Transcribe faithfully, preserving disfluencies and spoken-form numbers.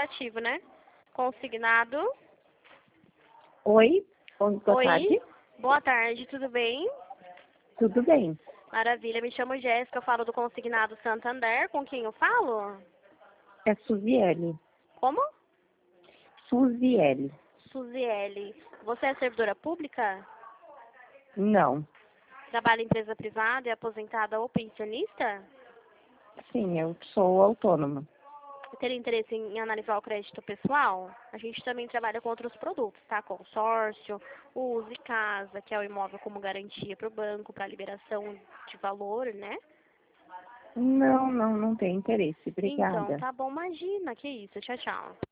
aplicativo, né? Consignado. Oi, Oi, boa Oi, tarde. boa tarde, tudo bem? Tudo bem? Maravilha, me chamo Jéssica, eu falo do Consignado Santander. Com quem eu falo? É Suziele. Como? Suziele. Suziele. Você é servidora pública? Não. Trabalha em empresa privada, é aposentada ou pensionista? Sim, eu sou autônoma. Teria interesse em analisar o crédito pessoal? A gente também trabalha com outros produtos, tá? Consórcio, Use Casa, que é o imóvel como garantia para o banco, para liberação de valor, né? Não, não, não tenho interesse. Então, Obrigada. tá bom, imagina, que isso. Tchau, tchau.